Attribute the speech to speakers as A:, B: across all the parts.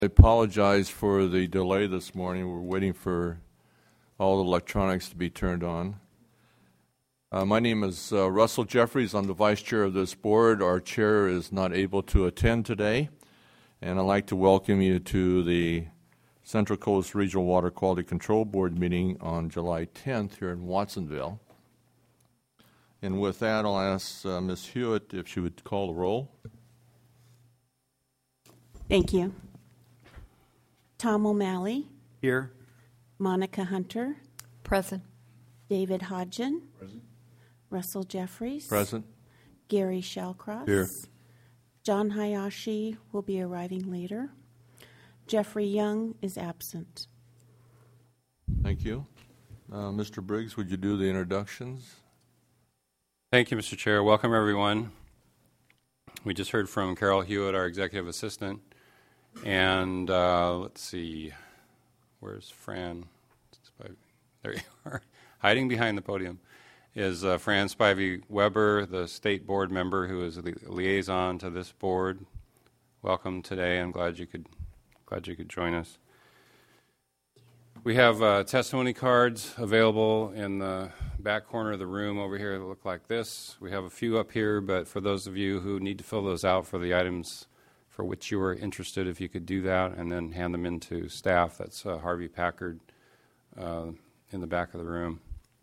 A: I apologize for the delay this morning. We're waiting for all the electronics to be turned on. My name is Russell Jeffries. I'm the vice chair of this board. Our chair is not able to attend today, and I'd like to welcome you to the Central Coast Regional Water Quality Control Board meeting on July 10th here in Watsonville. And with that, I'll ask Ms. Hewitt if she would call the roll.
B: Thank you. Tom O'Malley.
C: Here.
B: Monica Hunter.
D: Present.
B: David Hodgin.
C: Present.
B: Russell Jeffries.
A: Present.
B: Gary Shallcross.
A: Here.
B: John Hayashi will be arriving later. Jeffrey Young is absent.
A: Thank you. Mr. Briggs, would you do the introductions?
E: Thank you, Mr. Chair. Welcome, everyone. We just heard from Carol Hewitt, our executive assistant. And let's see, where's Fran? There you are. Hiding behind the podium is Fran Spivey-Weber, the state board member who is the liaison to this board. Welcome today. I'm glad you could join us. We have testimony cards available in the back corner of the room over here that look like this. We have a few up here, but for those of you who need to fill those out for the items for which you are interested, if you could do that and then hand them in to staff. That's Harvey Packard in the back of the room.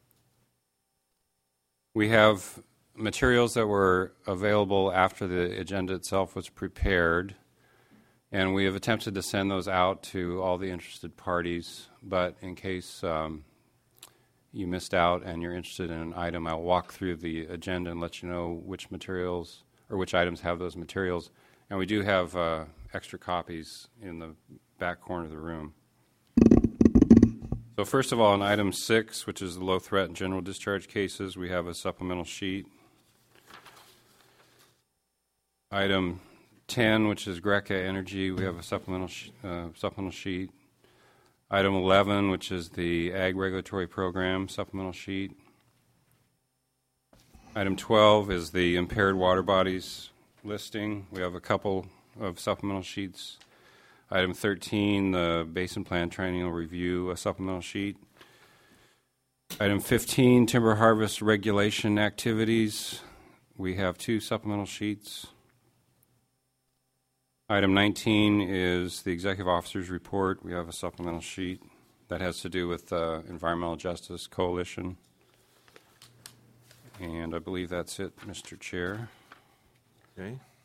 E: We have materials that were available after the agenda itself was prepared, and we have attempted to send those out to all the interested parties, but in case you missed out and you're interested in an item, I'll walk through the agenda and let you know which materials or which items have those materials. And we do have extra copies in the back corner of the room. So first of all, on item 6, which is the low threat and general discharge cases, we have a supplemental sheet. Item 10, which is Greca Energy, we have a supplemental sheet. Item 11, which is the Ag Regulatory Program supplemental sheet. Item 12 is the impaired water bodies listing. We have a couple of supplemental sheets. Item 13, the Basin Plan Triennial Review, a supplemental sheet. Item 15, timber harvest regulation activities. We have 2 supplemental sheets. Item 19 is the Executive Officer's Report. We have a supplemental sheet that has to do with Environmental Justice Coalition. And I believe that's it, Mr. Chair.
A: Okay.